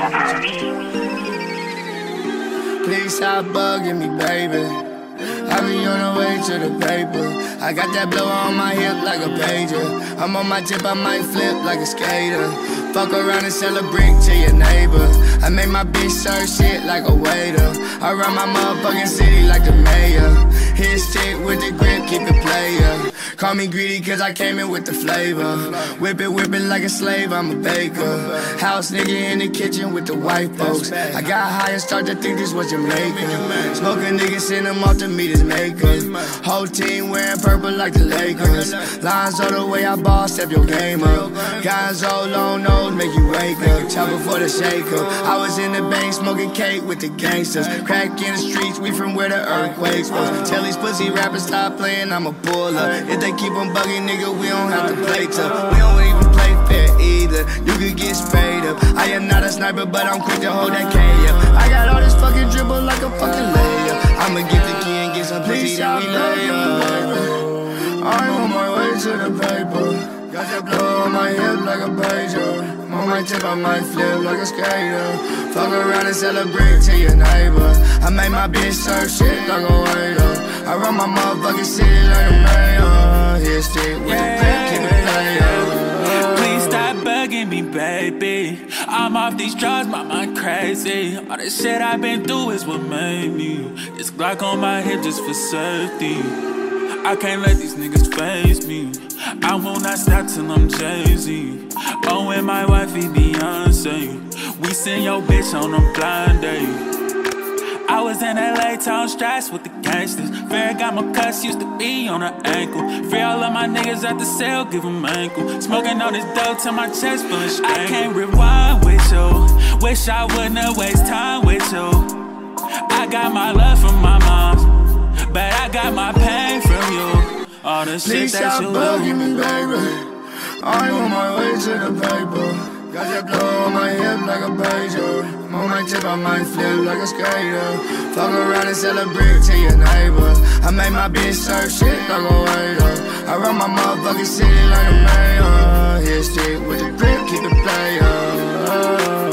Please stop bugging me, baby. I be on the way to the paper. I got that blower on my hip like a pager. I'm on my tip, I might flip like a skater. Fuck around and sell a brick to your neighbor. I make my bitch serve shit like a waiter. I run my motherfucking city like the mayor. Hit stick with the grip, keep it player. Call me greedy cause I came in with the flavor. Whip it like a slave, I'm a baker. House nigga in the kitchen with the white folks. I got high and start to think this was Jamaica. Smoking niggas send them off to meet his makers. Whole team wearing purple like the Lakers. Lines all the way I ball, step your game up. Guys all long nose make you wake up. Top before the shaker. I was in the bank smoking cake with the gangsters. Crack in the streets, we from where the earthquakes was. Tell these pussy rappers stop playing, I'm a puller. If they keep on bugging, nigga, we don't have to play tough. We don't even play fair either. You could get sprayed up. I am not a sniper, but I'm quick to hold that K up. I got all this fucking dribble like a fucking layup. I'ma get the key and get some pussy that we lay up. I'm on my way to the paper. Got that blow on my hip like a pager. On my tip, I might flip like a skater. Fuck around and sell a brick to your neighbor. I make my bitch serve shit like a waiter. I run my motherfucking city like a mayor. Hit stick with the grip, keep it player. Please stop bugging me, baby. I'm off these drugs, my mind crazy. All the shit I've been through is what made me. This Glock on my hip just for safety. I can't let these niggas face me. I will not stop till I'm Jay-Z. Oh, and my wifey Beyonce. We send your bitch on a blind date. I was in LA town stress with the gangsters. Fair got my cuss, used to be on her ankle. Free all of my niggas at the cell, give them ankle. Smoking all this dope till my chest feeling strangled. I can't rewind with you. Wish I wouldn't have waste time with you. I got my love from my mom, but I got my pain from you. All the shit that you do. Please stop bugging me, baby. I'm on my way to the paper. Got that blow on my hip like a pager. On my tip, I might flip like a skater. Fuck around and sell a brick to your neighbor. I make my bitch serve shit like a waiter. I run my motherfucking city like a mayor. Hit stick with the grip, keep it player.